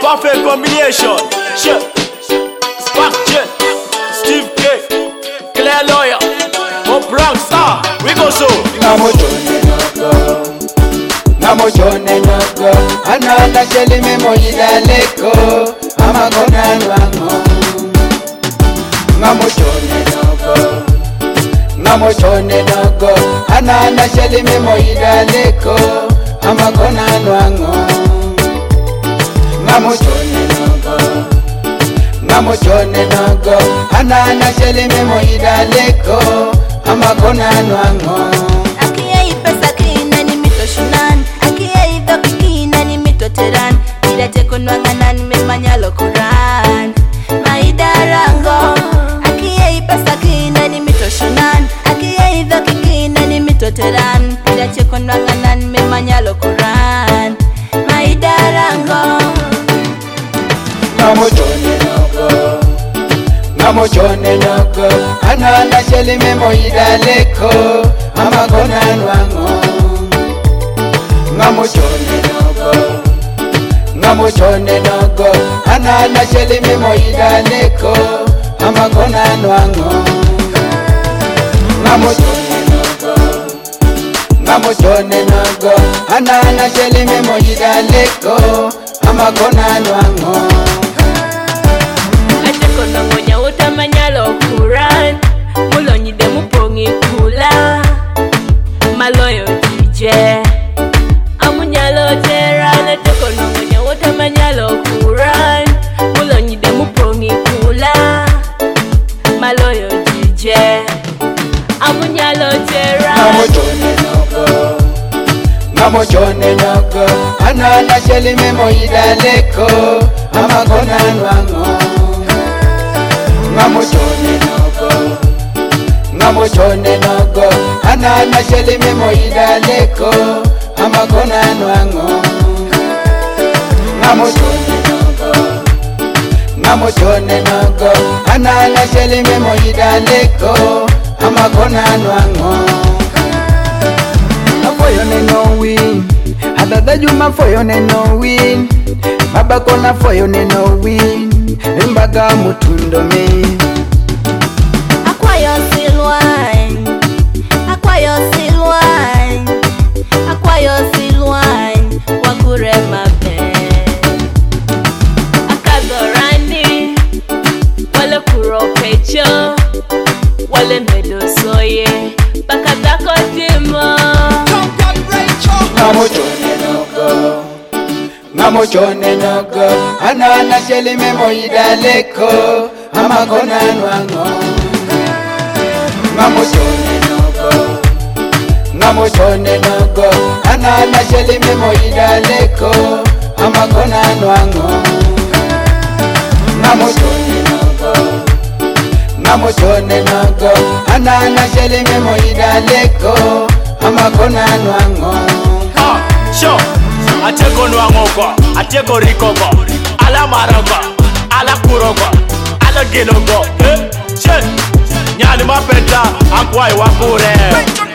perfect combination. Shit. Spark Jet, Steve K, Claire Lawyer, Mo Bronx, we go so. Namo jone nogo, anana cheli memo idaleko, ama kona nwango. Namo jone nogo, anana cheli memo idaleko, ama kona nwango. Namo jone nogo, anana cheli memo idaleko, ama kona nwango. Akie ipesa kina ni mitoshunan, akie idho kina ni mitoteran, ilate konwanganan me manyalo koran. Maidarango, akie ipesa kina ni mitoshunan, akie idho kina ni mitoteran, ilate konwanganan me manyalo koran. Maidarango. Namo jone nogo, anana cheli memo idaleko, ama kona nwango. Namo jone nogo, anana cheli memo idaleko, ama kona nwango. Namo jone nogo, anana cheli memo idaleko, ama kona nwango. Kono ngonya utamanyalo kuran, mulonyi de mupongi kula, maloyo jije. Amunyalo terane te kono ngonya utamanyalo kuran, mulonyi de mupongi kula, maloyo jije. Amunyalo terane. Namo jone nogo, anana cheli memo idaleko, ama kona nwango. Namo jone nogo, anana cheli memo idaleko, ama kona nwango. Namo jone nogo, anana cheli memo idaleko, ama kona nwango. Afoyo neno win, adada juma foyo neno win, baba kona foyo neno win, mbaga mutundo me. Acquire silwine, wakure mabe. Akadorani, wale kuro pecho, wale medo soye, bakatako timo. Namo jone nogo, anana cheli memo idaleko, ama kona nwango. Namo jone nogo, anana cheli memo idaleko, ama kona nwango. Namo jone nogo, anana cheli memo idaleko, ama kona nwango. Sure. Ateko nwango, ateko rikogo, ala marago, ala kurogo, ala gelogo. Nyani mapeta, akwai wakure.